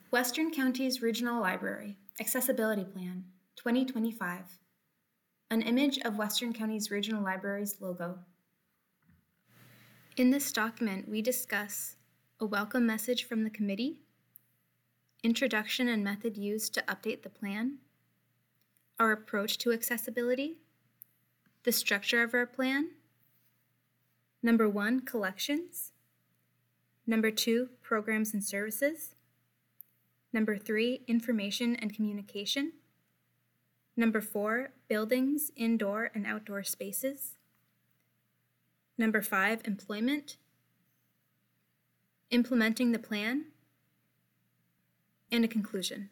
Western Counties Regional Library Accessibility Plan 2025. An image of Western Counties Regional Library's logo. In this document, we discuss a welcome message from the committee, introduction and method used to update the plan, our approach to accessibility, the structure of our plan, number 1, collections, number 2, programs and services, number 3, information and communication, number 4, buildings, indoor and outdoor spaces, number 5, employment, implementing the plan, and a conclusion.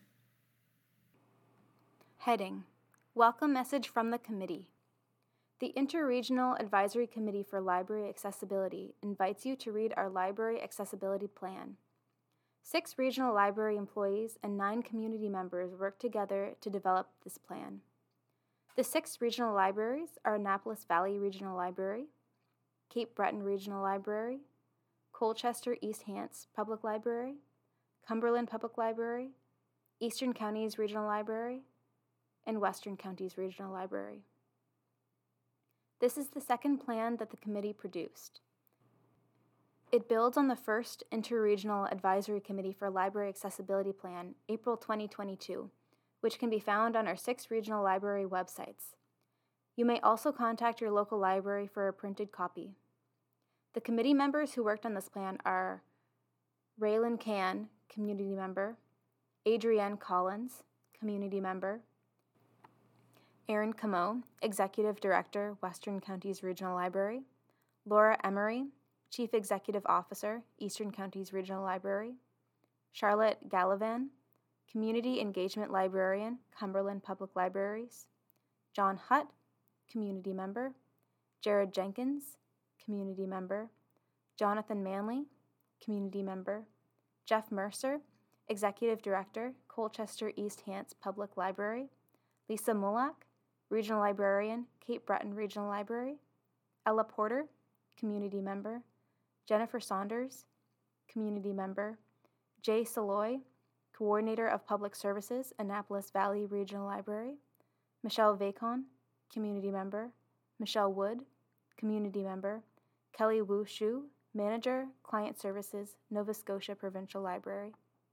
Heading: Welcome message from the committee. The Interregional Advisory Committee for Library Accessibility invites you to read our Library Accessibility Plan. 6 regional library employees and 9 community members work together to develop this plan. The 6 regional libraries are Annapolis Valley Regional Library, Cape Breton Regional Library, Colchester East Hants Public Library, Cumberland Public Library, Eastern Counties Regional Library, and Western Counties Regional Library. This is the second plan that the committee produced. It builds on the first Interregional Advisory Committee for Library Accessibility Plan, April 2022, which can be found on our 6 regional library websites. You may also contact your local library for a printed copy. The committee members who worked on this plan are Raylan Can, community member, Adrienne Collins, community member, Aaron Camo, Executive Director, Western Counties Regional Library, Laura Emery, Chief Executive Officer, Eastern Counties Regional Library, Charlotte Gallivan, Community Engagement Librarian, Cumberland Public Libraries, John Hutt, community member, Jared Jenkins, community member, Jonathan Manley, community member, Jeff Mercer, Executive Director, Colchester East Hants Public Library, Lisa Mulak, Regional Librarian, Cape Breton Regional Library, Ella Porter, community member, Jennifer Saunders, community member, Jay Saloy, Coordinator of Public Services, Annapolis Valley Regional Library, Michelle Vacon, community member, Michelle Wood, community member, Kelly Wu Shu, Manager, Client Services, Nova Scotia Provincial Library.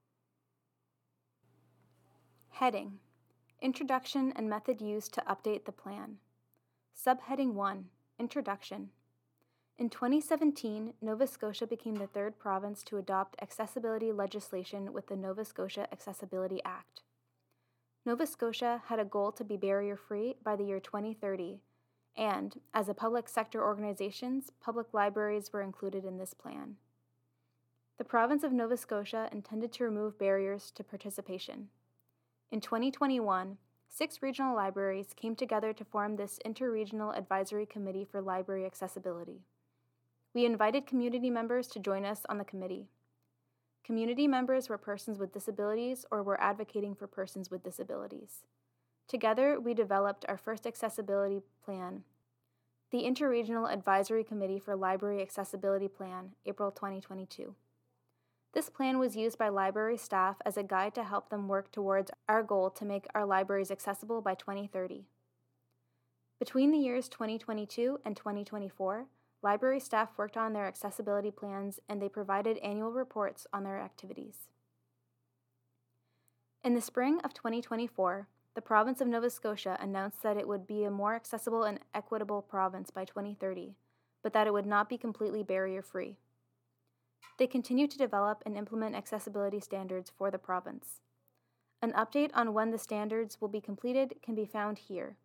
Heading: Introduction and method used to update the plan. Subheading 1, Introduction. In 2017, Nova Scotia became the 3rd province to adopt accessibility legislation with the Nova Scotia Accessibility Act. Nova Scotia had a goal to be barrier-free by the year 2030, and, as a public sector organization, public libraries were included in this plan. The province of Nova Scotia intended to remove barriers to participation. In 2021, 6 regional libraries came together to form this Interregional Advisory Committee for Library Accessibility. We invited community members to join us on the committee. Community members were persons with disabilities or were advocating for persons with disabilities. Together, we developed our first accessibility plan, the Interregional Advisory Committee for Library Accessibility Plan, April 2022. This plan was used by library staff as a guide to help them work towards our goal to make our libraries accessible by 2030. Between the years 2022 and 2024, library staff worked on their accessibility plans and they provided annual reports on their activities. In the spring of 2024, the province of Nova Scotia announced that it would be a more accessible and equitable province by 2030, but that it would not be completely barrier-free. They continue to develop and implement accessibility standards for the province. An update on when the standards will be completed can be found here: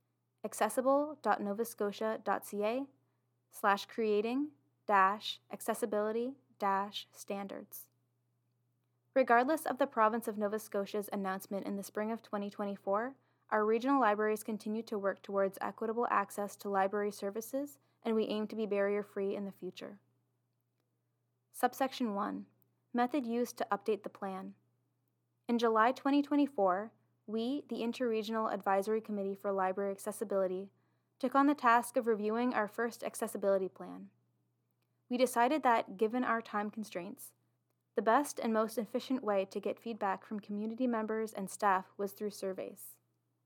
accessible.novascotia.ca/creating-accessibility-standards. Regardless of the province of Nova Scotia's announcement in the spring of 2024, our regional libraries continue to work towards equitable access to library services, and we aim to be barrier-free in the future. Subsection 1. Method used to update the plan. In July 2024, we, the Interregional Advisory Committee for Library Accessibility, took on the task of reviewing our first accessibility plan. We decided that, given our time constraints, The best and most efficient way to get feedback from community members and staff was through surveys.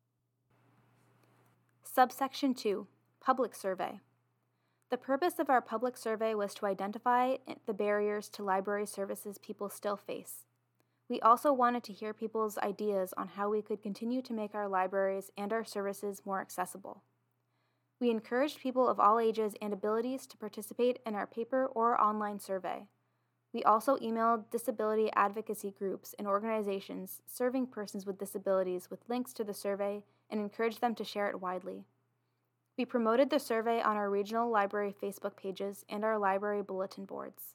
Subsection 2, Public Survey. The purpose of our public survey was to identify the barriers to library services people still face. We also wanted to hear people's ideas on how we could continue to make our libraries and our services more accessible. We encouraged people of all ages and abilities to participate in our paper or online survey. We also emailed disability advocacy groups and organizations serving persons with disabilities with links to the survey and encouraged them to share it widely. We promoted the survey on our regional library Facebook pages and our library bulletin boards.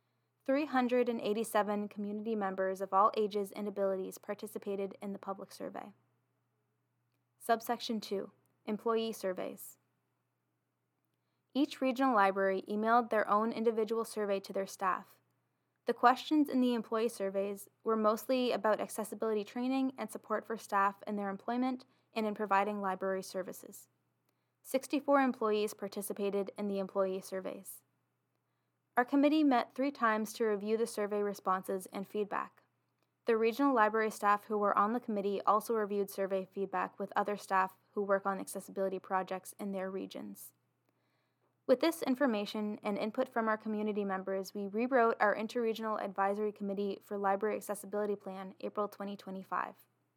387 community members of all ages and abilities participated in the public survey. Subsection 2, Employee Surveys. Each regional library emailed their own individual survey to their staff. The questions in the employee surveys were mostly about accessibility training and support for staff in their employment and in providing library services. 64 employees participated in the employee surveys. Our committee met 3 times to review the survey responses and feedback. The regional library staff who were on the committee also reviewed survey feedback with other staff who work on accessibility projects in their regions. With this information and input from our community members, we rewrote our Interregional Advisory Committee for Library Accessibility Plan, April 2025.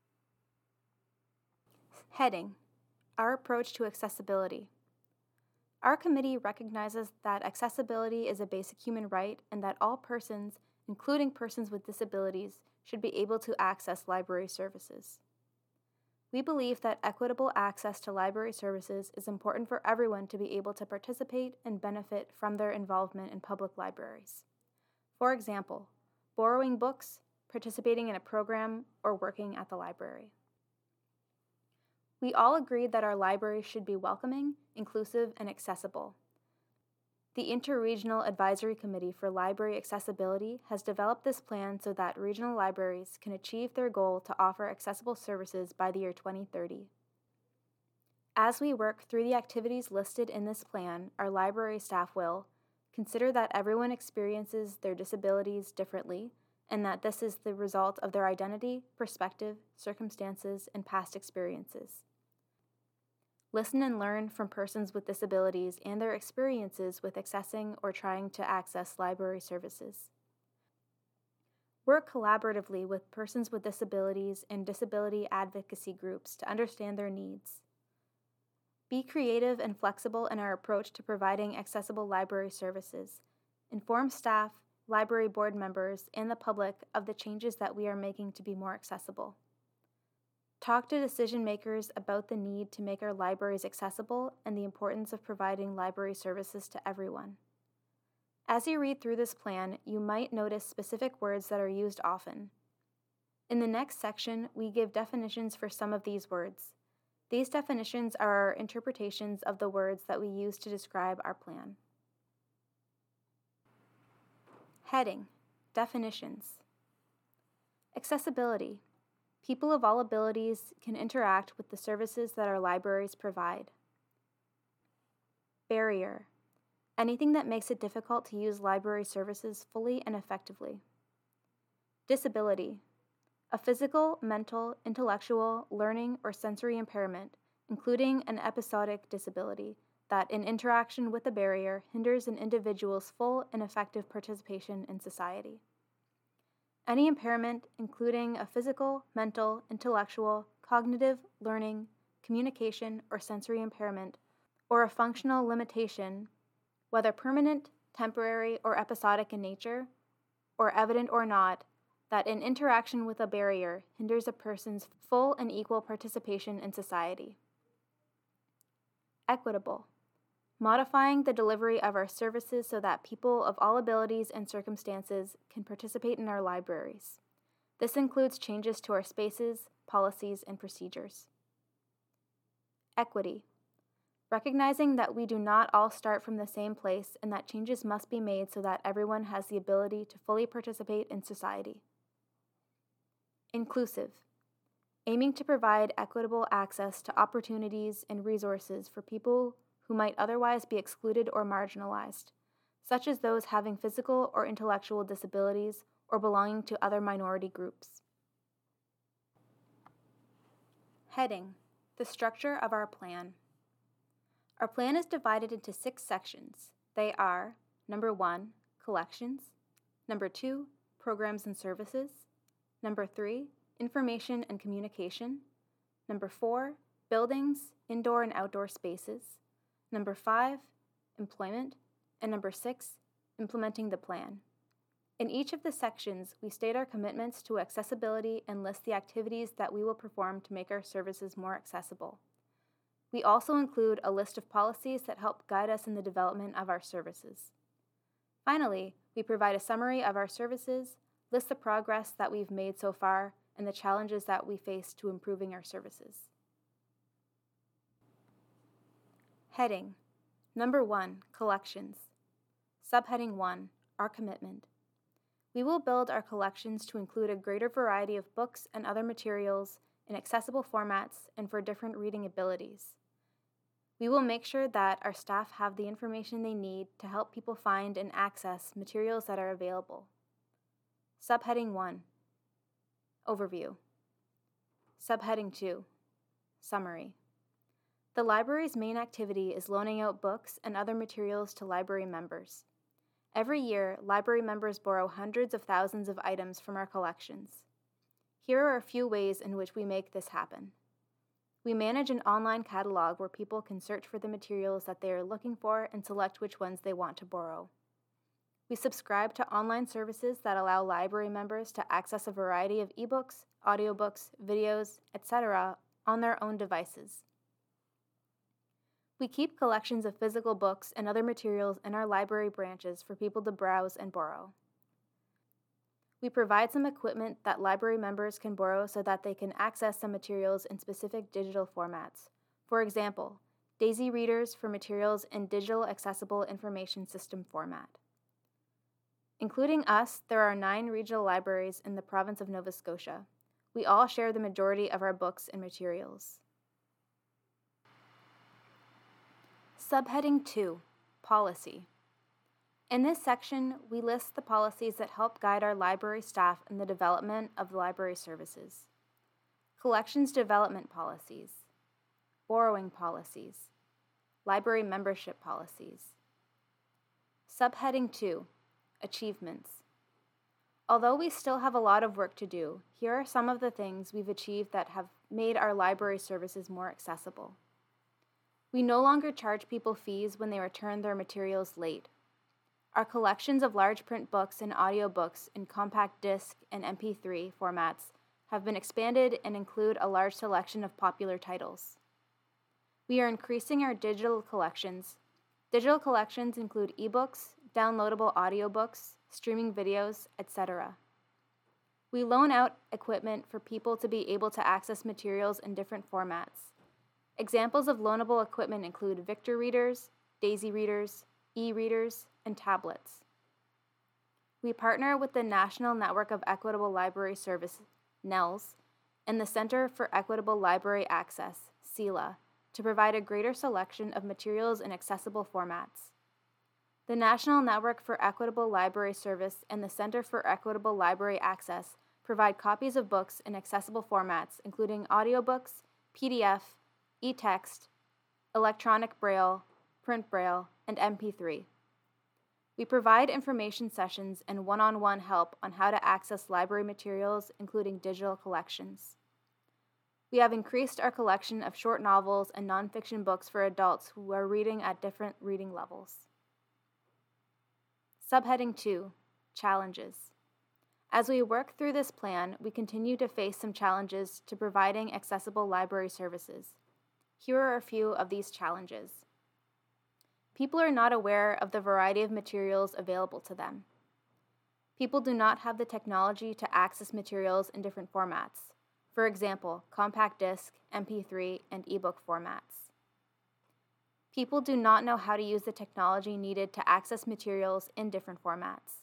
Heading: Our approach to accessibility. Our committee recognizes that accessibility is a basic human right and that all persons, including persons with disabilities, should be able to access library services. We believe that equitable access to library services is important for everyone to be able to participate and benefit from their involvement in public libraries. For example, borrowing books, participating in a program, or working at the library. We all agreed that our library should be welcoming, inclusive, and accessible. The Interregional Advisory Committee for Library Accessibility has developed this plan so that regional libraries can achieve their goal to offer accessible services by the year 2030. As we work through the activities listed in this plan, our library staff will consider that everyone experiences their disabilities differently and that this is the result of their identity, perspective, circumstances, and past experiences. Listen and learn from persons with disabilities and their experiences with accessing or trying to access library services. Work collaboratively with persons with disabilities and disability advocacy groups to understand their needs. Be creative and flexible in our approach to providing accessible library services. Inform staff, library board members, and the public of the changes that we are making to be more accessible. Talk to decision makers about the need to make our libraries accessible and the importance of providing library services to everyone. As you read through this plan, you might notice specific words that are used often. In the next section, we give definitions for some of these words. These definitions are our interpretations of the words that we use to describe our plan. Heading: Definitions. Accessibility. People of all abilities can interact with the services that our libraries provide. Barrier. Anything that makes it difficult to use library services fully and effectively. Disability. A physical, mental, intellectual, learning, or sensory impairment, including an episodic disability, that in interaction with a barrier hinders an individual's full and effective participation in society. Any impairment, including a physical, mental, intellectual, cognitive, learning, communication, or sensory impairment, or a functional limitation, whether permanent, temporary, or episodic in nature, or evident or not, that in interaction with a barrier hinders a person's full and equal participation in society. Equitable. Modifying the delivery of our services so that people of all abilities and circumstances can participate in our libraries. This includes changes to our spaces, policies, and procedures. Equity. Recognizing that we do not all start from the same place and that changes must be made so that everyone has the ability to fully participate in society. Inclusive. Aiming to provide equitable access to opportunities and resources for people who might otherwise be excluded or marginalized, such as those having physical or intellectual disabilities or belonging to other minority groups. Heading: the structure of our plan. Our plan is divided into 6 sections. They are: number 1, collections; number 2, programs and services; number 3, information and communication; number 4, buildings, indoor and outdoor spaces; number 5, employment; and number 6, implementing the plan. In each of the sections, we state our commitments to accessibility and list the activities that we will perform to make our services more accessible. We also include a list of policies that help guide us in the development of our services. Finally, we provide a summary of our services, list the progress that we've made so far, and the challenges that we face to improving our services. Heading: number 1, collections. Subheading 1, our commitment. We will build our collections to include a greater variety of books and other materials in accessible formats and for different reading abilities. We will make sure that our staff have the information they need to help people find and access materials that are available. Subheading 1, overview. Subheading 2, summary. The library's main activity is loaning out books and other materials to library members. Every year, library members borrow hundreds of thousands of items from our collections. Here are a few ways in which we make this happen. We manage an online catalog where people can search for the materials that they are looking for and select which ones they want to borrow. We subscribe to online services that allow library members to access a variety of ebooks, audiobooks, videos, etc. on their own devices. We keep collections of physical books and other materials in our library branches for people to browse and borrow. We provide some equipment that library members can borrow so that they can access some materials in specific digital formats. For example, DAISY readers for materials in Digital Accessible Information System format. Including us, there are 9 regional libraries in the province of Nova Scotia. We all share the majority of our books and materials. Subheading 2, policy. In this section, we list the policies that help guide our library staff in the development of library services. Collections development policies, borrowing policies, library membership policies. Subheading 2, achievements. Although we still have a lot of work to do, here are some of the things we've achieved that have made our library services more accessible. We no longer charge people fees when they return their materials late. Our collections of large print books and audiobooks in compact disc and MP3 formats have been expanded and include a large selection of popular titles. We are increasing our digital collections. Digital collections include ebooks, downloadable audiobooks, streaming videos, etc. We loan out equipment for people to be able to access materials in different formats. Examples of loanable equipment include Victor readers, DAISY readers, e-readers, and tablets. We partner with the National Network of Equitable Library Service, NNELS, and the Center for Equitable Library Access, CELA, to provide a greater selection of materials in accessible formats. The National Network for Equitable Library Service and the Center for Equitable Library Access provide copies of books in accessible formats, including audiobooks, PDF, e-text, electronic braille, print braille, and MP3. We provide information sessions and one-on-one help on how to access library materials, including digital collections. We have increased our collection of short novels and nonfiction books for adults who are reading at different reading levels. Subheading 2, challenges. As we work through this plan, we continue to face some challenges to providing accessible library services. Here are a few of these challenges. People are not aware of the variety of materials available to them. People do not have the technology to access materials in different formats. For example, compact disc, MP3, and ebook formats. People do not know how to use the technology needed to access materials in different formats.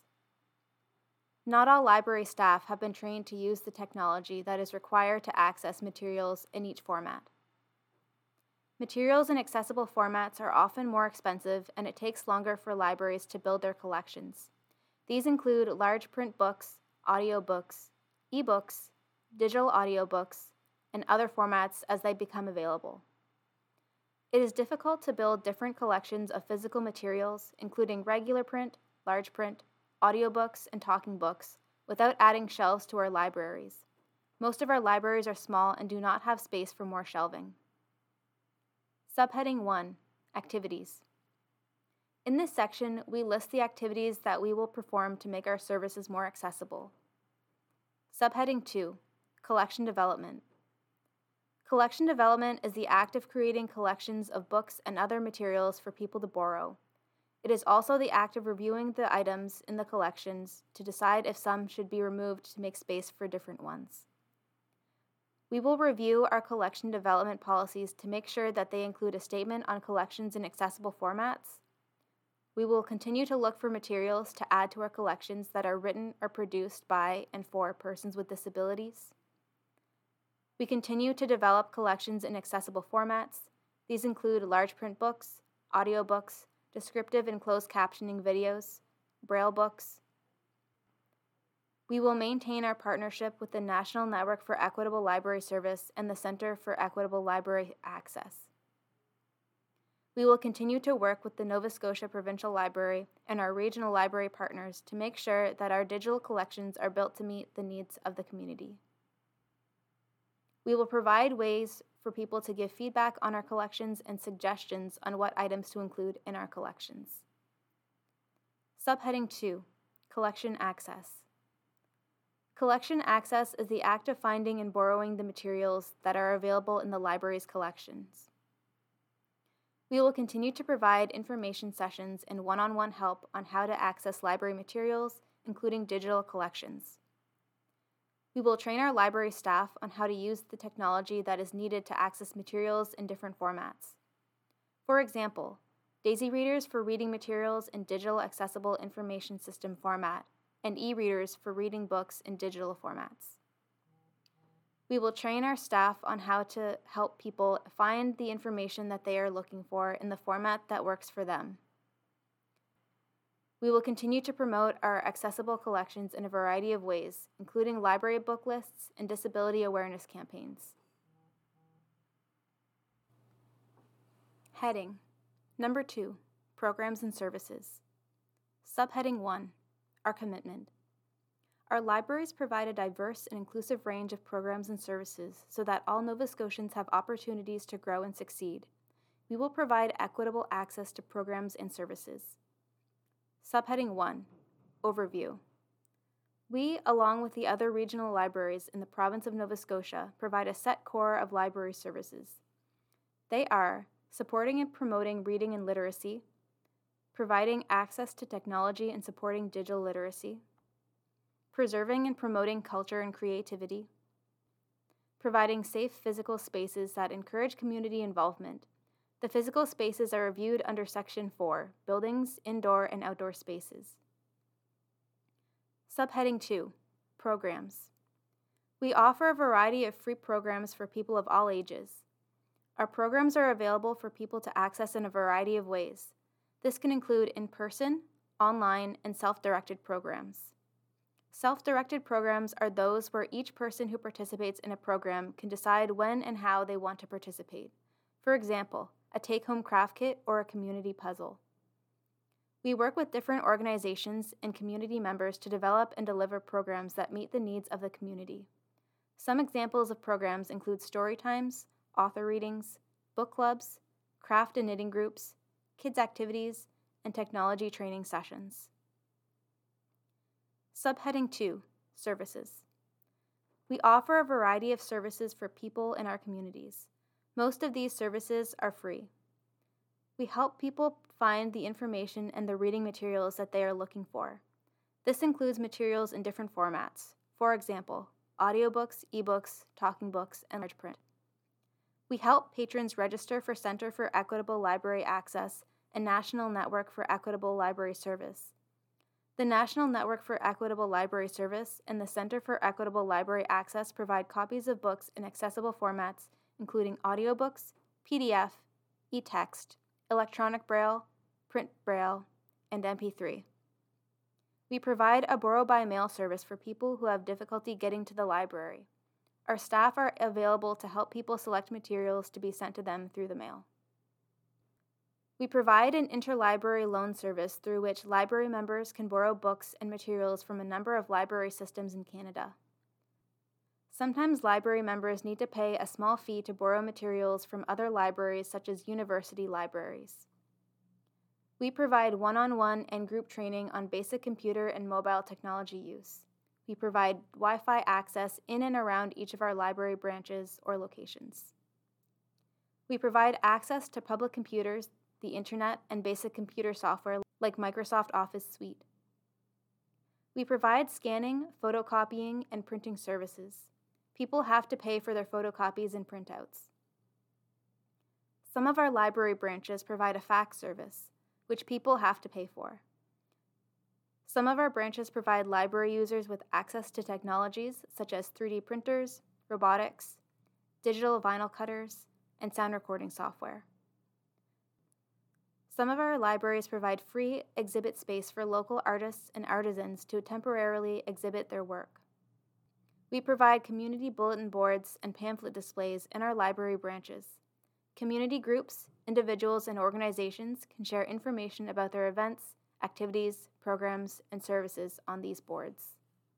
Not all library staff have been trained to use the technology that is required to access materials in each format. Materials in accessible formats are often more expensive, and it takes longer for libraries to build their collections. These include large print books, audiobooks, ebooks, digital audiobooks, and other formats as they become available. It is difficult to build different collections of physical materials, including regular print, large print, audiobooks, and talking books, without adding shelves to our libraries. Most of our libraries are small and do not have space for more shelving. Subheading 1, Activities. In this section, we list the activities that we will perform to make our services more accessible. Subheading 2, Collection Development. Collection development is the act of creating collections of books and other materials for people to borrow. It is also the act of reviewing the items in the collections to decide if some should be removed to make space for different ones. We will review our collection development policies to make sure that they include a statement on collections in accessible formats. We will continue to look for materials to add to our collections that are written or produced by and for persons with disabilities. We continue to develop collections in accessible formats. These include large print books, audiobooks, descriptive and closed captioning videos, braille books. We will maintain our partnership with the National Network for Equitable Library Service and the Center for Equitable Library Access. We will continue to work with the Nova Scotia Provincial Library and our regional library partners to make sure that our digital collections are built to meet the needs of the community. We will provide ways for people to give feedback on our collections and suggestions on what items to include in our collections. Subheading 2, Collection Access. Collection access is the act of finding and borrowing the materials that are available in the library's collections. We will continue to provide information sessions and one-on-one help on how to access library materials, including digital collections. We will train our library staff on how to use the technology that is needed to access materials in different formats. For example, Daisy readers for reading materials in digital accessible information system format, and e-readers for reading books in digital formats. We will train our staff on how to help people find the information that they are looking for in the format that works for them. We will continue to promote our accessible collections in a variety of ways, including library book lists and disability awareness campaigns. Heading Number 2, Programs and Services. Subheading 1, Our Commitment. Our libraries provide a diverse and inclusive range of programs and services so that all Nova Scotians have opportunities to grow and succeed. We will provide equitable access to programs and services. Subheading 1, Overview. We, along with the other regional libraries in the province of Nova Scotia, provide a set core of library services. They are supporting and promoting reading and literacy, providing access to technology and supporting digital literacy, preserving and promoting culture and creativity, providing safe physical spaces that encourage community involvement. The physical spaces are reviewed under Section 4, Buildings, Indoor and Outdoor Spaces. Subheading 2, Programs. We offer a variety of free programs for people of all ages. Our programs are available for people to access in a variety of ways. This can include in-person, online, and self-directed programs. Self-directed programs are those where each person who participates in a program can decide when and how they want to participate. For example, a take-home craft kit or a community puzzle. We work with different organizations and community members to develop and deliver programs that meet the needs of the community. Some examples of programs include story times, author readings, book clubs, craft and knitting groups, kids' activities, and technology training sessions. Subheading 2, Services. We offer a variety of services for people in our communities. Most of these services are free. We help people find the information and the reading materials that they are looking for. This includes materials in different formats. For example, audiobooks, ebooks, talking books, and large print. We help patrons register for Center for Equitable Library Access and National Network for Equitable Library Service. The National Network for Equitable Library Service and the Center for Equitable Library Access provide copies of books in accessible formats, including audiobooks, PDF, e-text, electronic braille, print braille, and MP3. We provide a borrow-by-mail service for people who have difficulty getting to the library. Our staff are available to help people select materials to be sent to them through the mail. We provide an interlibrary loan service through which library members can borrow books and materials from a number of library systems in Canada. Sometimes library members need to pay a small fee to borrow materials from other libraries such as university libraries. We provide one-on-one and group training on basic computer and mobile technology use. We provide Wi-Fi access in and around each of our library branches or locations. We provide access to public computers, the internet, and basic computer software like Microsoft Office Suite. We provide scanning, photocopying, and printing services. People have to pay for their photocopies and printouts. Some of our library branches provide a fax service, which people have to pay for. Some of our branches provide library users with access to technologies such as 3D printers, robotics, digital vinyl cutters, and sound recording software. Some of our libraries provide free exhibit space for local artists and artisans to temporarily exhibit their work. We provide community bulletin boards and pamphlet displays in our library branches. Community groups, individuals, and organizations can share information about their events, activities, programs, and services on these boards.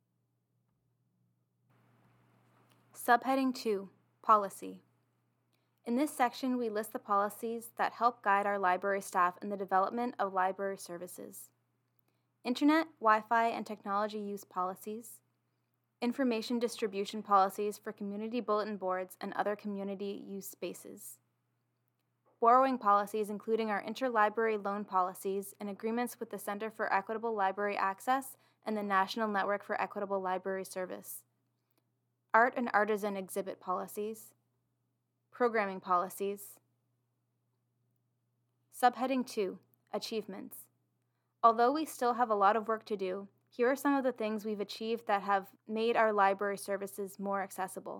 Subheading 2, Policy. In this section, we list the policies that help guide our library staff in the development of library services. Internet, Wi-Fi, and technology use policies. Information distribution policies for community bulletin boards and other community use spaces. Borrowing policies including our interlibrary loan policies and agreements with the Center for Equitable Library Access and the National Network for Equitable Library Service. Art and artisan exhibit policies. Programming policies. Subheading 2, Achievements. Although we still have a lot of work to do, here are some of the things we've achieved that have made our library services more accessible.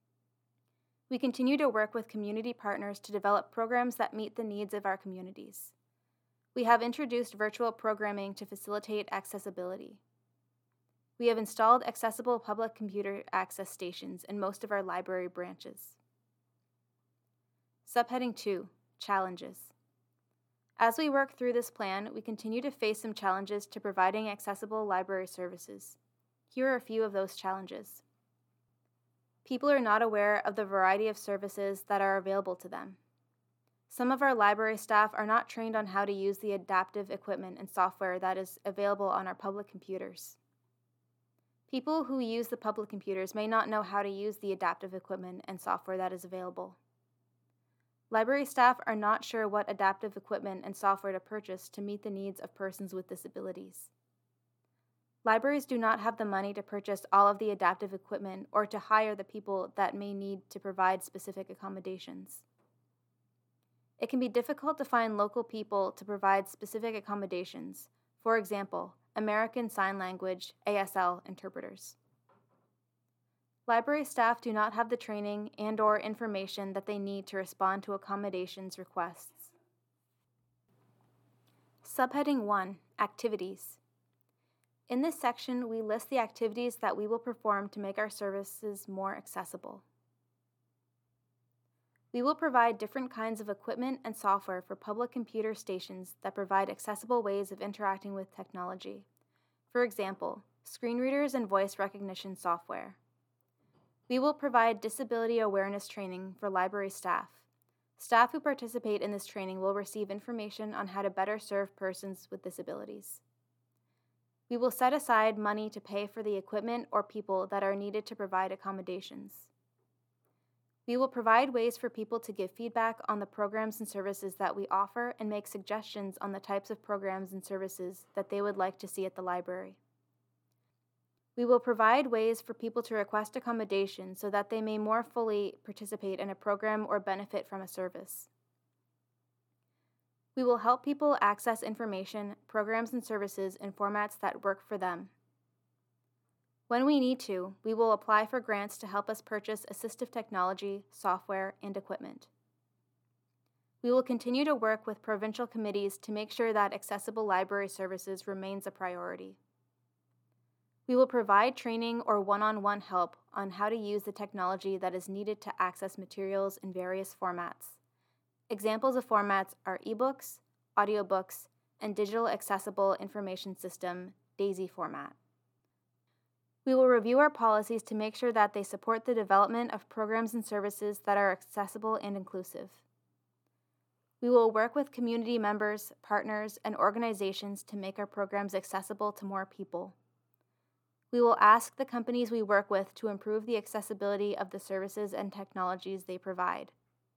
We continue to work with community partners to develop programs that meet the needs of our communities. We have introduced virtual programming to facilitate accessibility. We have installed accessible public computer access stations in most of our library branches. Subheading 2, Challenges. As we work through this plan, we continue to face some challenges to providing accessible library services. Here are a few of those challenges. People are not aware of the variety of services that are available to them. Some of our library staff are not trained on how to use the adaptive equipment and software that is available on our public computers. People who use the public computers may not know how to use the adaptive equipment and software that is available. Library staff are not sure what adaptive equipment and software to purchase to meet the needs of persons with disabilities. Libraries do not have the money to purchase all of the adaptive equipment or to hire the people that may need to provide specific accommodations. It can be difficult to find local people to provide specific accommodations, for example, American Sign Language, ASL interpreters. Library staff do not have the training and/or information that they need to respond to accommodations requests. Subheading 1, Activities. In this section, we list the activities that we will perform to make our services more accessible. We will provide different kinds of equipment and software for public computer stations that provide accessible ways of interacting with technology. For example, screen readers and voice recognition software. We will provide disability awareness training for library staff. Staff who participate in this training will receive information on how to better serve persons with disabilities. We will set aside money to pay for the equipment or people that are needed to provide accommodations. We will provide ways for people to give feedback on the programs and services that we offer and make suggestions on the types of programs and services that they would like to see at the library. We will provide ways for people to request accommodation so that they may more fully participate in a program or benefit from a service. We will help people access information, programs, and services in formats that work for them. When we need to, we will apply for grants to help us purchase assistive technology, software, and equipment. We will continue to work with provincial committees to make sure that accessible library services remains a priority. We will provide training or one-on-one help on how to use the technology that is needed to access materials in various formats. Examples of formats are ebooks, audiobooks, and Digital Accessible Information System, DAISY format. We will review our policies to make sure that they support the development of programs and services that are accessible and inclusive. We will work with community members, partners, and organizations to make our programs accessible to more people. We will ask the companies we work with to improve the accessibility of the services and technologies they provide.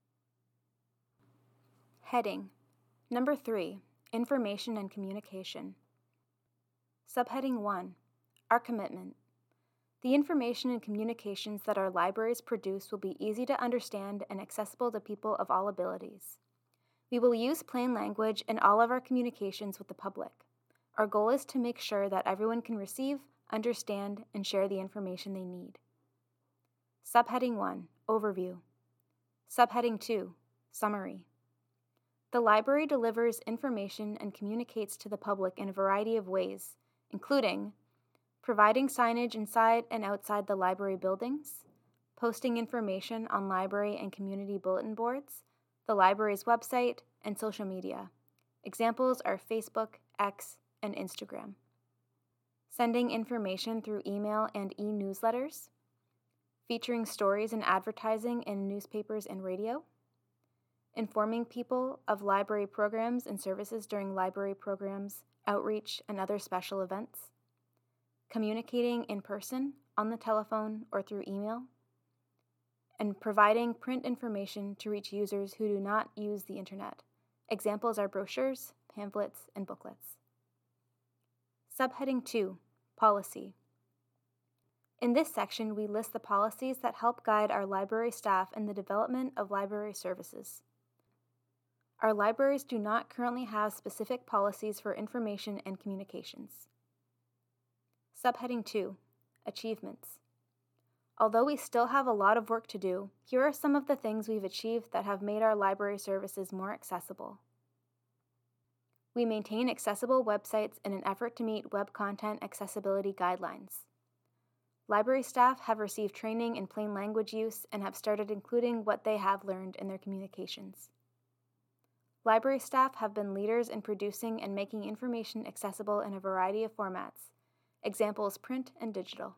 Heading: Number 3, Information and Communication. Subheading 1, Our Commitment. The information and communications that our libraries produce will be easy to understand and accessible to people of all abilities. We will use plain language in all of our communications with the public. Our goal is to make sure that everyone can receive, understand, and share the information they need. Subheading 1, Overview. Subheading 2, Summary. The library delivers information and communicates to the public in a variety of ways, including providing signage inside and outside the library buildings, posting information on library and community bulletin boards, the library's website, and social media. Examples are Facebook, X, and Instagram. Sending information through email and e-newsletters, featuring stories and advertising in newspapers and radio, informing people of library programs and services during library programs, outreach, and other special events, communicating in person, on the telephone, or through email, and providing print information to reach users who do not use the internet. Examples are brochures, pamphlets, and booklets. Subheading 2, Policy. In this section, we list the policies that help guide our library staff in the development of library services. Our libraries do not currently have specific policies for information and communications. Subheading 2, Achievements. Although we still have a lot of work to do, here are some of the things we've achieved that have made our library services more accessible. We maintain accessible websites in an effort to meet web content accessibility guidelines. Library staff have received training in plain language use and have started including what they have learned in their communications. Library staff have been leaders in producing and making information accessible in a variety of formats. Examples print and digital.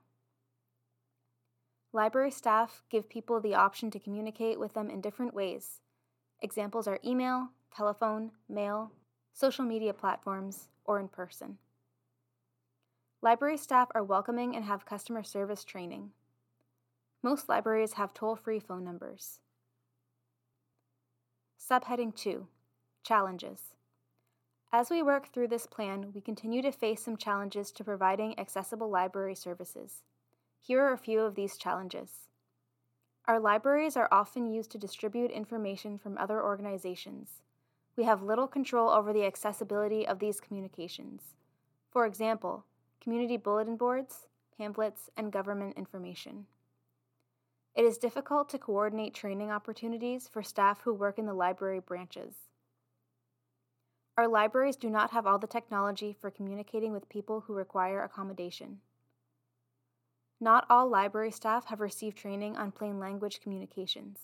Library staff give people the option to communicate with them in different ways. Examples are email, telephone, mail, social media platforms, or in person. Library staff are welcoming and have customer service training. Most libraries have toll-free phone numbers. Subheading 2, Challenges. As we work through this plan, we continue to face some challenges to providing accessible library services. Here are a few of these challenges. Our libraries are often used to distribute information from other organizations. We have little control over the accessibility of these communications. For example, community bulletin boards, pamphlets, and government information. It is difficult to coordinate training opportunities for staff who work in the library branches. Our libraries do not have all the technology for communicating with people who require accommodation. Not all library staff have received training on plain language communications.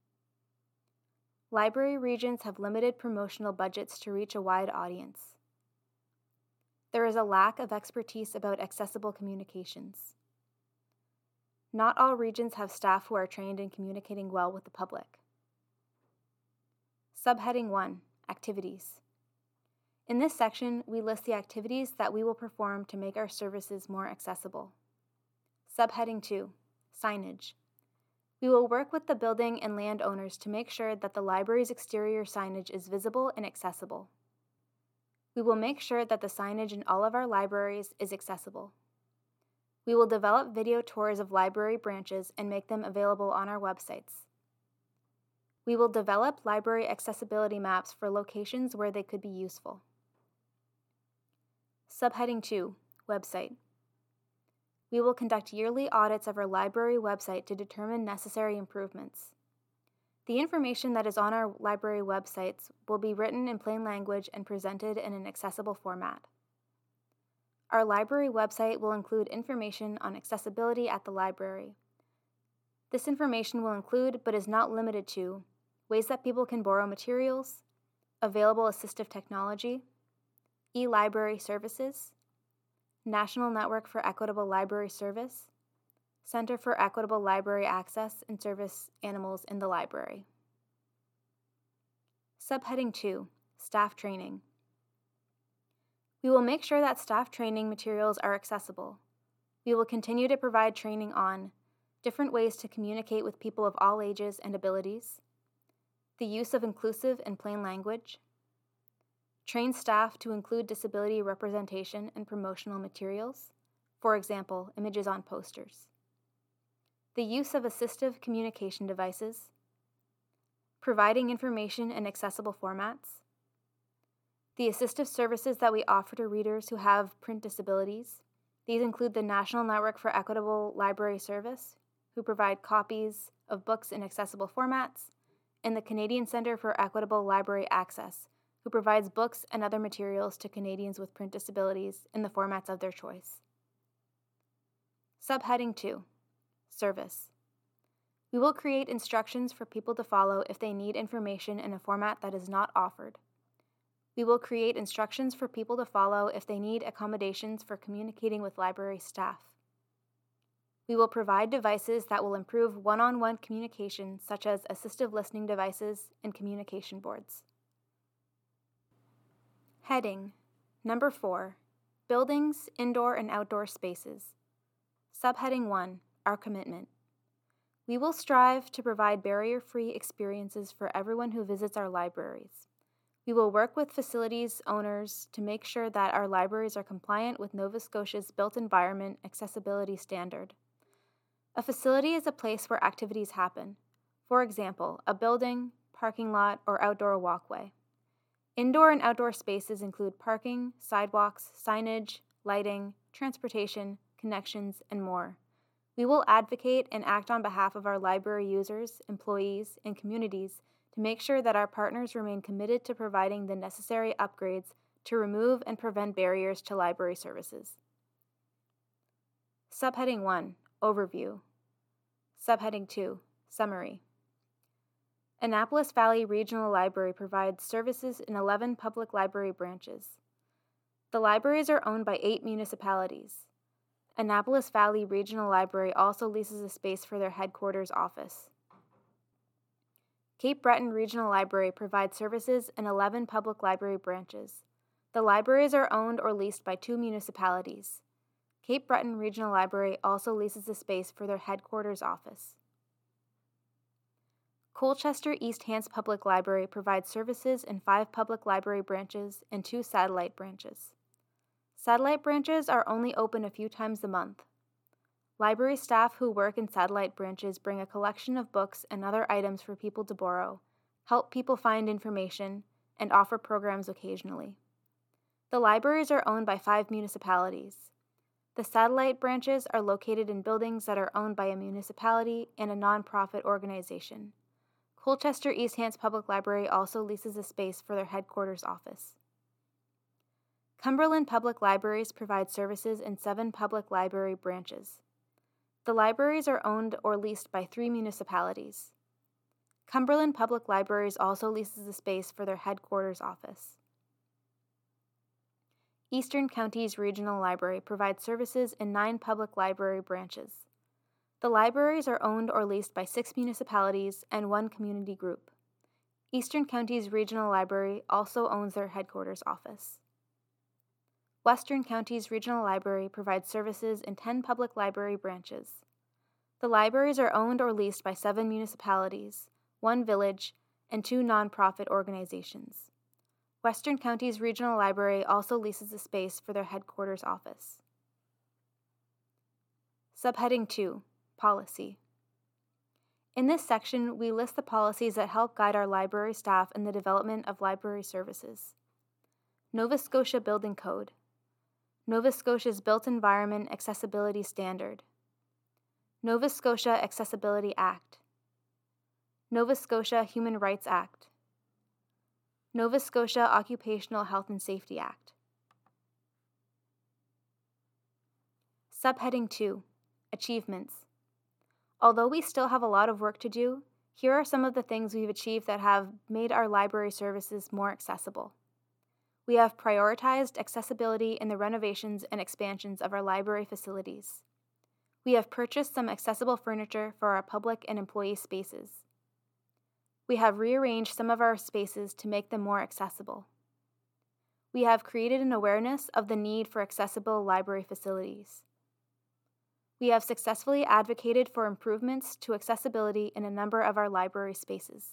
Library regions have limited promotional budgets to reach a wide audience. There is a lack of expertise about accessible communications. Not all regions have staff who are trained in communicating well with the public. Subheading 1, Activities. In this section, we list the activities that we will perform to make our services more accessible. Subheading 2, Signage. We will work with the building and landowners to make sure that the library's exterior signage is visible and accessible. We will make sure that the signage in all of our libraries is accessible. We will develop video tours of library branches and make them available on our websites. We will develop library accessibility maps for locations where they could be useful. Subheading 2, Website. We will conduct yearly audits of our library website to determine necessary improvements. The information that is on our library websites will be written in plain language and presented in an accessible format. Our library website will include information on accessibility at the library. This information will include, but is not limited to, ways that people can borrow materials, available assistive technology, e-library services, National Network for Equitable Library Service, Center for Equitable Library Access and Service Animals in the Library. Subheading 2, Staff Training. We will make sure that staff training materials are accessible. We will continue to provide training on different ways to communicate with people of all ages and abilities, the use of inclusive and plain language, train staff to include disability representation in promotional materials, for example, images on posters, the use of assistive communication devices, providing information in accessible formats, the assistive services that we offer to readers who have print disabilities. These include the National Network for Equitable Library Service, who provide copies of books in accessible formats, and the Canadian Centre for Equitable Library Access, who provides books and other materials to Canadians with print disabilities in the formats of their choice. Subheading 2, Service. We will create instructions for people to follow if they need information in a format that is not offered. We will create instructions for people to follow if they need accommodations for communicating with library staff. We will provide devices that will improve one-on-one communication, such as assistive listening devices and communication boards. Heading Number 4, Buildings, Indoor and Outdoor Spaces. Subheading 1, Our Commitment. We will strive to provide barrier-free experiences for everyone who visits our libraries. We will work with facilities owners to make sure that our libraries are compliant with Nova Scotia's Built Environment Accessibility Standard. A facility is a place where activities happen. For example, a building, parking lot, or outdoor walkway. Indoor and outdoor spaces include parking, sidewalks, signage, lighting, transportation, connections, and more. We will advocate and act on behalf of our library users, employees, and communities to make sure that our partners remain committed to providing the necessary upgrades to remove and prevent barriers to library services. Subheading 1, Overview. Subheading 2, Summary. Annapolis Valley Regional Library provides services in 11 public library branches. The libraries are owned by 8 municipalities. Annapolis Valley Regional Library also leases a space for their headquarters office. Cape Breton Regional Library provides services in 11 public library branches. The libraries are owned or leased by 2 municipalities. Cape Breton Regional Library also leases a space for their headquarters office. Colchester East Hants Public Library provides services in 5 public library branches and 2 satellite branches. Satellite branches are only open a few times a month. Library staff who work in satellite branches bring a collection of books and other items for people to borrow, help people find information, and offer programs occasionally. The libraries are owned by 5 municipalities. The satellite branches are located in buildings that are owned by a municipality and a nonprofit organization. Colchester East Hants Public Library also leases a space for their headquarters office. Cumberland Public Libraries provide services in 7 public library branches. The libraries are owned or leased by 3 municipalities. Cumberland Public Libraries also leases a space for their headquarters office. Eastern Counties Regional Library provides services in 9 public library branches. The libraries are owned or leased by 6 municipalities and 1 community group. Eastern Counties Regional Library also owns their headquarters office. Western Counties Regional Library provides services in 10 public library branches. The libraries are owned or leased by 7 municipalities, 1 village, and 2 nonprofit organizations. Western Counties Regional Library also leases a space for their headquarters office. Subheading 2, Policy. In this section, we list the policies that help guide our library staff in the development of library services. Nova Scotia Building Code. Nova Scotia's Built Environment Accessibility Standard. Nova Scotia Accessibility Act. Nova Scotia Human Rights Act. Nova Scotia Occupational Health and Safety Act. Subheading 2, Achievements. Although we still have a lot of work to do, here are some of the things we've achieved that have made our library services more accessible. We have prioritized accessibility in the renovations and expansions of our library facilities. We have purchased some accessible furniture for our public and employee spaces. We have rearranged some of our spaces to make them more accessible. We have created an awareness of the need for accessible library facilities. We have successfully advocated for improvements to accessibility in a number of our library spaces.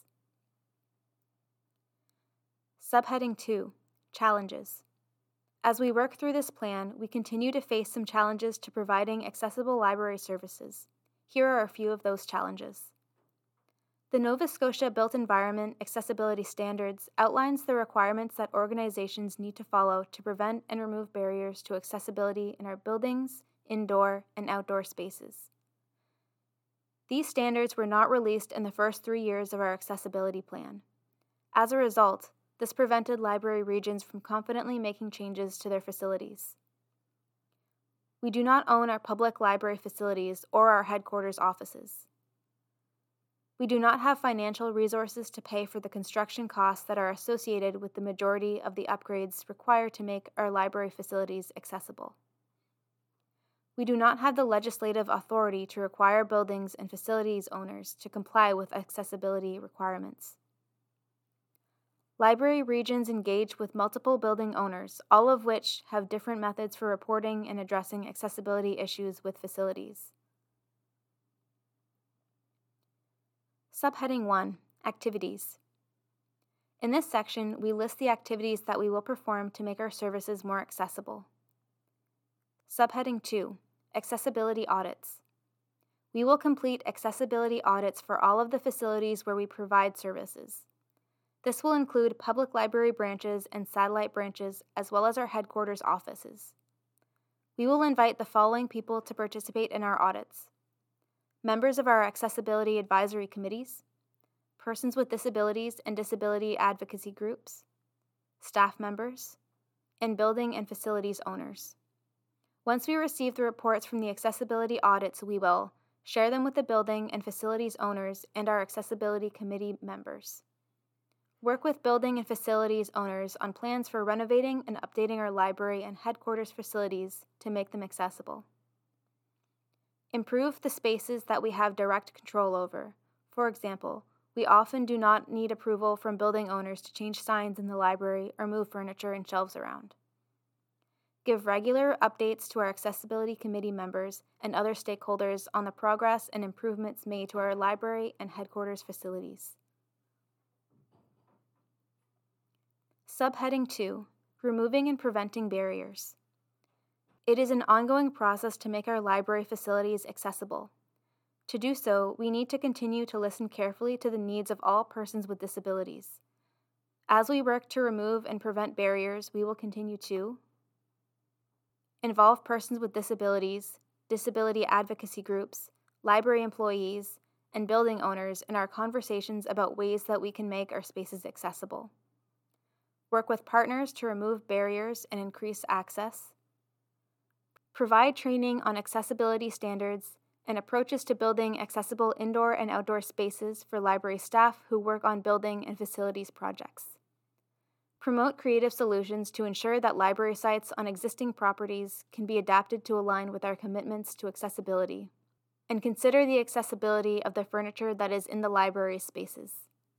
Subheading 2, Challenges. As we work through this plan, we continue to face some challenges to providing accessible library services. Here are a few of those challenges. The Nova Scotia Built Environment Accessibility Standards outlines the requirements that organizations need to follow to prevent and remove barriers to accessibility in our buildings, indoor, and outdoor spaces. These standards were not released in the first 3 years of our accessibility plan. As a result, this prevented library regions from confidently making changes to their facilities. We do not own our public library facilities or our headquarters offices. We do not have financial resources to pay for the construction costs that are associated with the majority of the upgrades required to make our library facilities accessible. We do not have the legislative authority to require buildings and facilities owners to comply with accessibility requirements. Library regions engage with multiple building owners, all of which have different methods for reporting and addressing accessibility issues with facilities. Subheading 1, Activities. In this section, we list the activities that we will perform to make our services more accessible. Subheading 2, Accessibility Audits. We will complete accessibility audits for all of the facilities where we provide services. This will include public library branches and satellite branches, as well as our headquarters offices. We will invite the following people to participate in our audits: members of our accessibility advisory committees, persons with disabilities and disability advocacy groups, staff members, and building and facilities owners. Once we receive the reports from the accessibility audits, we will share them with the building and facilities owners and our accessibility committee members. Work with building and facilities owners on plans for renovating and updating our library and headquarters facilities to make them accessible. Improve the spaces that we have direct control over. For example, we often do not need approval from building owners to change signs in the library or move furniture and shelves around. Give regular updates to our accessibility committee members and other stakeholders on the progress and improvements made to our library and headquarters facilities. Subheading 2, Removing and Preventing Barriers. It is an ongoing process to make our library facilities accessible. To do so, we need to continue to listen carefully to the needs of all persons with disabilities. As we work to remove and prevent barriers, we will continue to involve persons with disabilities, disability advocacy groups, library employees, and building owners in our conversations about ways that we can make our spaces accessible. Work with partners to remove barriers and increase access. Provide training on accessibility standards and approaches to building accessible indoor and outdoor spaces for library staff who work on building and facilities projects. Promote creative solutions to ensure that library sites on existing properties can be adapted to align with our commitments to accessibility. And consider the accessibility of the furniture that is in the library spaces.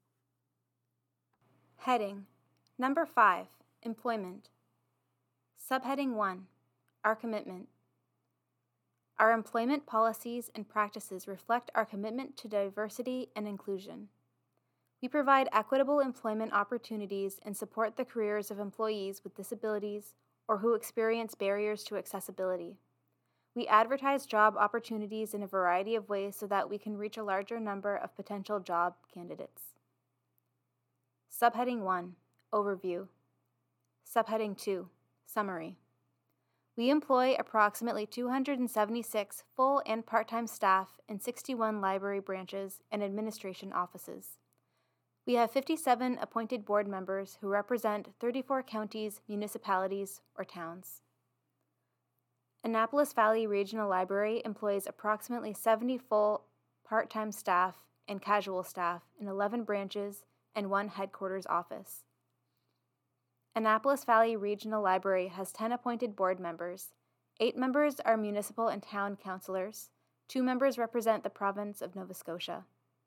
Heading Number 5, Employment. Subheading 1, Our Commitment. Our employment policies and practices reflect our commitment to diversity and inclusion. We provide equitable employment opportunities and support the careers of employees with disabilities or who experience barriers to accessibility. We advertise job opportunities in a variety of ways so that we can reach a larger number of potential job candidates. Subheading 1, Overview. Subheading 2, Summary. We employ approximately 276 full and part-time staff in 61 library branches and administration offices. We have 57 appointed board members who represent 34 counties, municipalities, or towns. Annapolis Valley Regional Library employs approximately 70 full part-time staff and casual staff in 11 branches and 1 headquarters office. Annapolis Valley Regional Library has 10 appointed board members. 8 members are municipal and town councilors. 2 members represent the province of Nova Scotia.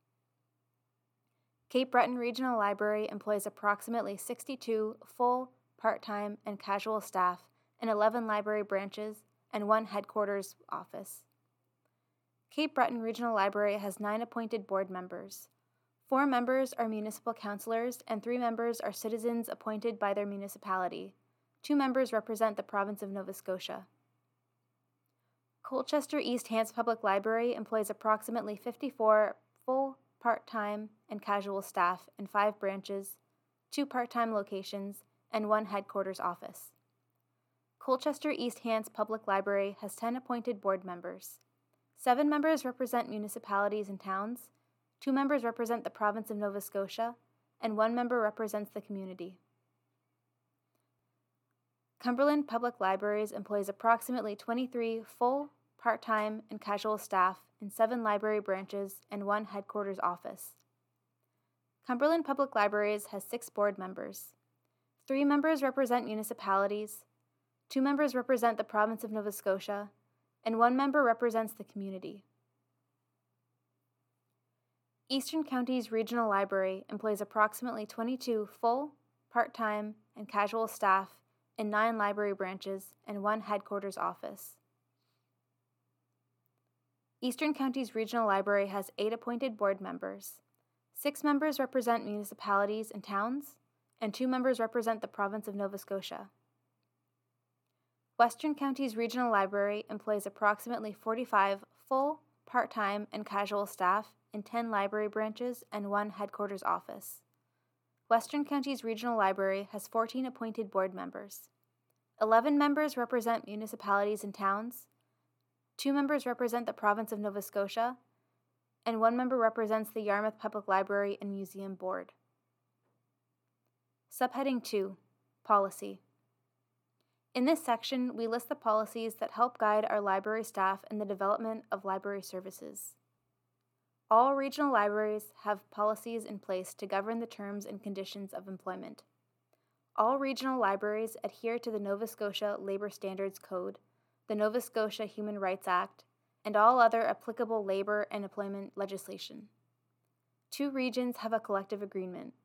Cape Breton Regional Library employs approximately 62 full, part-time, and casual staff in 11 library branches and 1 headquarters office. Cape Breton Regional Library has 9 appointed board members. 4 members are municipal councilors and 3 members are citizens appointed by their municipality. 2 members represent the province of Nova Scotia. Colchester East Hants Public Library employs approximately 54 full, part-time, and casual staff in 5 branches, 2 part-time locations, and 1 headquarters office. Colchester East Hants Public Library has 10 appointed board members. 7 members represent municipalities and towns, 2 members represent the province of Nova Scotia, and 1 member represents the community. Cumberland Public Libraries employs approximately 23 full, part-time, and casual staff in 7 library branches and 1 headquarters office. Cumberland Public Libraries has 6 board members. 3 members represent municipalities, 2 members represent the province of Nova Scotia, and 1 member represents the community. Eastern Counties Regional Library employs approximately 22 full, part-time, and casual staff in 9 library branches and 1 headquarters office. Eastern Counties Regional Library has 8 appointed board members. 6 members represent municipalities and towns, and 2 members represent the province of Nova Scotia. Western Counties Regional Library employs approximately 45 full, part-time, and casual staff in 10 library branches and 1 headquarters office. Western Counties Regional Library has 14 appointed board members. 11 members represent municipalities and towns, 2 members represent the province of Nova Scotia, and 1 member represents the Yarmouth Public Library and Museum Board. Subheading 2, Policy. In this section, we list the policies that help guide our library staff in the development of library services. All regional libraries have policies in place to govern the terms and conditions of employment. All regional libraries adhere to the Nova Scotia Labor Standards Code, the Nova Scotia Human Rights Act, and all other applicable labor and employment legislation. 2 regions have a collective agreement.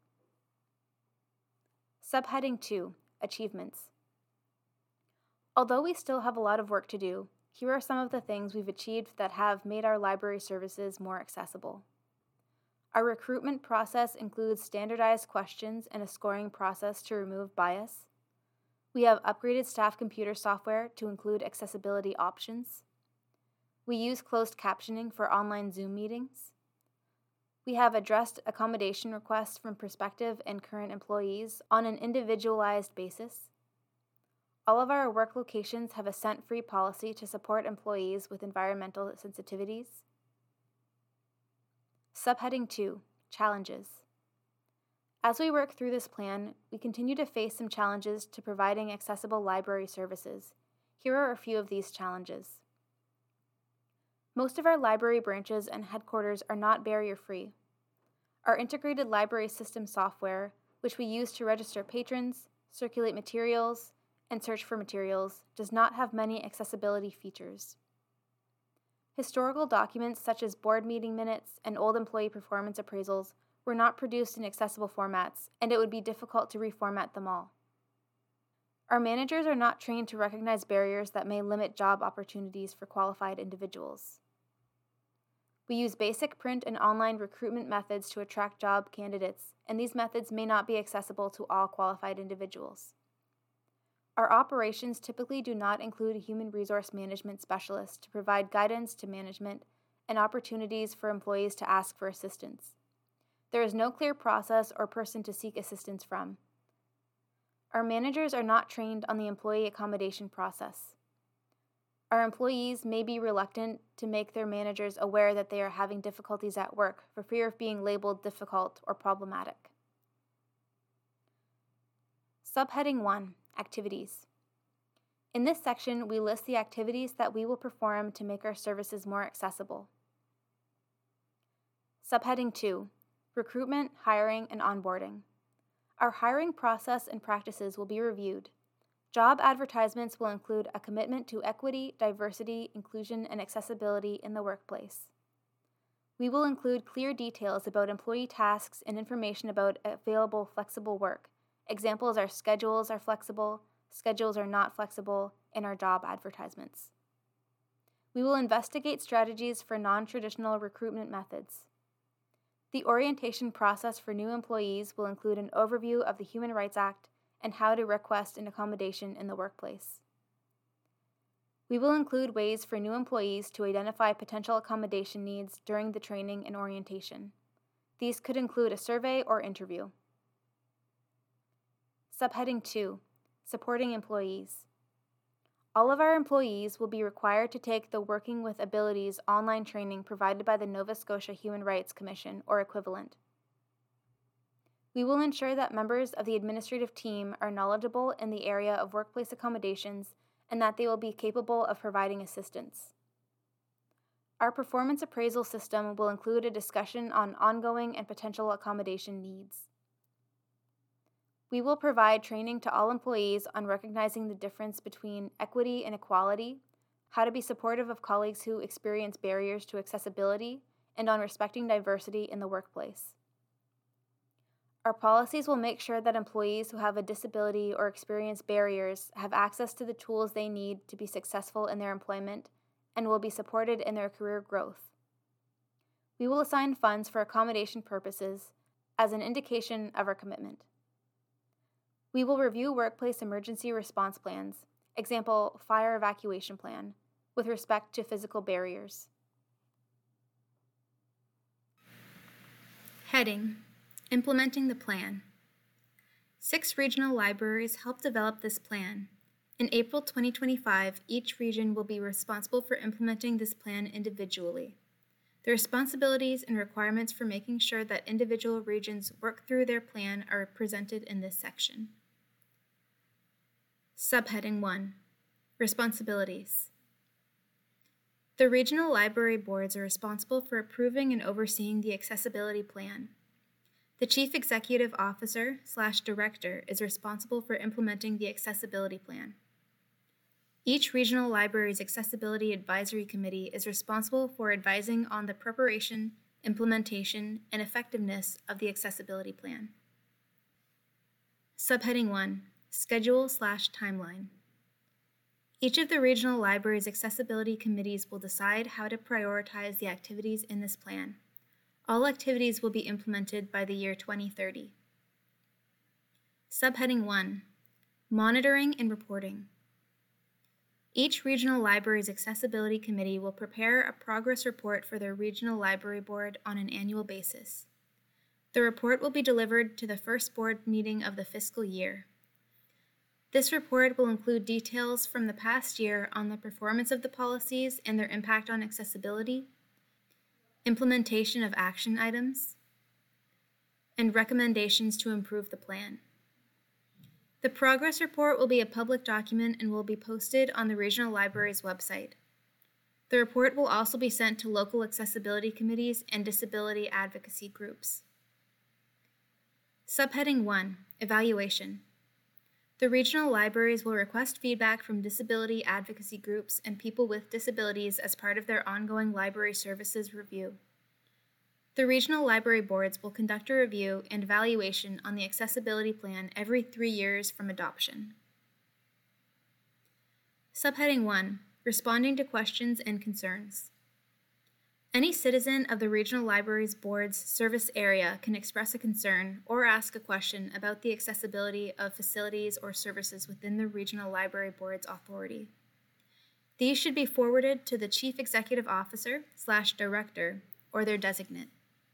Subheading 2, Achievements. Although we still have a lot of work to do, here are some of the things we've achieved that have made our library services more accessible. Our recruitment process includes standardized questions and a scoring process to remove bias. We have upgraded staff computer software to include accessibility options. We use closed captioning for online Zoom meetings. We have addressed accommodation requests from prospective and current employees on an individualized basis. All of our work locations have a scent-free policy to support employees with environmental sensitivities. Subheading 2, Challenges. As we work through this plan, we continue to face some challenges to providing accessible library services. Here are a few of these challenges. Most of our library branches and headquarters are not barrier-free. Our integrated library system software, which we use to register patrons, circulate materials, and search for materials, does not have many accessibility features. Historical documents such as board meeting minutes and old employee performance appraisals were not produced in accessible formats, and it would be difficult to reformat them all. Our managers are not trained to recognize barriers that may limit job opportunities for qualified individuals. We use basic print and online recruitment methods to attract job candidates, and these methods may not be accessible to all qualified individuals. Our operations typically do not include a human resource management specialist to provide guidance to management and opportunities for employees to ask for assistance. There is no clear process or person to seek assistance from. Our managers are not trained on the employee accommodation process. Our employees may be reluctant to make their managers aware that they are having difficulties at work for fear of being labeled difficult or problematic. Subheading 1, Activities. In this section, we list the activities that we will perform to make our services more accessible. Subheading 2, Recruitment, Hiring, and Onboarding. Our hiring process and practices will be reviewed. Job advertisements will include a commitment to equity, diversity, inclusion, and accessibility in the workplace. We will include clear details about employee tasks and information about available flexible work. Examples are schedules are flexible, schedules are not flexible, in our job advertisements. We will investigate strategies for non-traditional recruitment methods. The orientation process for new employees will include an overview of the Human Rights Act and how to request an accommodation in the workplace. We will include ways for new employees to identify potential accommodation needs during the training and orientation. These could include a survey or interview. Subheading 2, Supporting Employees. All of our employees will be required to take the Working with Abilities online training provided by the Nova Scotia Human Rights Commission or equivalent. We will ensure that members of the administrative team are knowledgeable in the area of workplace accommodations and that they will be capable of providing assistance. Our performance appraisal system will include a discussion on ongoing and potential accommodation needs. We will provide training to all employees on recognizing the difference between equity and equality, how to be supportive of colleagues who experience barriers to accessibility, and on respecting diversity in the workplace. Our policies will make sure that employees who have a disability or experience barriers have access to the tools they need to be successful in their employment and will be supported in their career growth. We will assign funds for accommodation purposes as an indication of our commitment. We will review workplace emergency response plans, example, fire evacuation plan, with respect to physical barriers. Heading: Implementing the plan. 6 regional libraries helped develop this plan. In April 2025, each region will be responsible for implementing this plan individually. The responsibilities and requirements for making sure that individual regions work through their plan are presented in this section. Subheading 1, Responsibilities. The regional library boards are responsible for approving and overseeing the accessibility plan. The Chief Executive Officer/Director is responsible for implementing the accessibility plan. Each regional library's Accessibility Advisory Committee is responsible for advising on the preparation, implementation, and effectiveness of the accessibility plan. Subheading 1, Schedule/Timeline. Each of the regional libraries' accessibility committees will decide how to prioritize the activities in this plan. All activities will be implemented by the year 2030. Subheading 1, Monitoring and Reporting. Each regional library's accessibility committee will prepare a progress report for their regional library board on an annual basis. The report will be delivered to the first board meeting of the fiscal year. This report will include details from the past year on the performance of the policies and their impact on accessibility, implementation of action items, and recommendations to improve the plan. The progress report will be a public document and will be posted on the regional library's website. The report will also be sent to local accessibility committees and disability advocacy groups. Subheading 1, Evaluation. The regional libraries will request feedback from disability advocacy groups and people with disabilities as part of their ongoing library services review. The regional library boards will conduct a review and evaluation on the accessibility plan every 3 years from adoption. Subheading 1, Responding to Questions and Concerns. Any citizen of the regional library's board's service area can express a concern or ask a question about the accessibility of facilities or services within the regional library board's authority. These should be forwarded to the Chief Executive Officer/Director or their designate.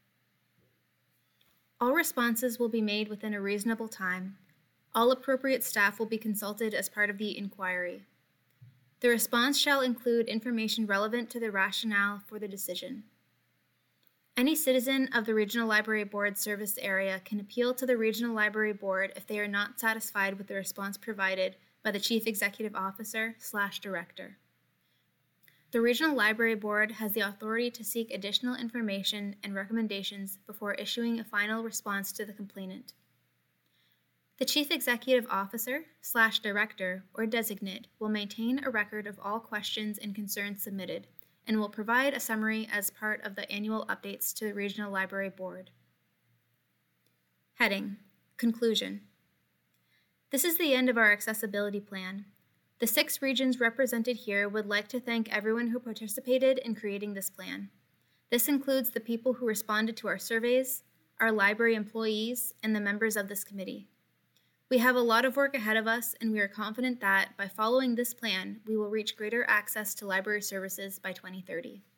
All responses will be made within a reasonable time. All appropriate staff will be consulted as part of the inquiry. The response shall include information relevant to the rationale for the decision. Any citizen of the Regional Library Board service area can appeal to the Regional Library Board if they are not satisfied with the response provided by the Chief Executive Officer/Director. The Regional Library Board has the authority to seek additional information and recommendations before issuing a final response to the complainant. The Chief Executive Officer/Director or designate will maintain a record of all questions and concerns submitted and will provide a summary as part of the annual updates to the Regional Library Board. Heading: Conclusion. This is the end of our accessibility plan. The 6 regions represented here would like to thank everyone who participated in creating this plan. This includes the people who responded to our surveys, our library employees, and the members of this committee. We have a lot of work ahead of us, and we are confident that, by following this plan, we will reach greater access to library services by 2030.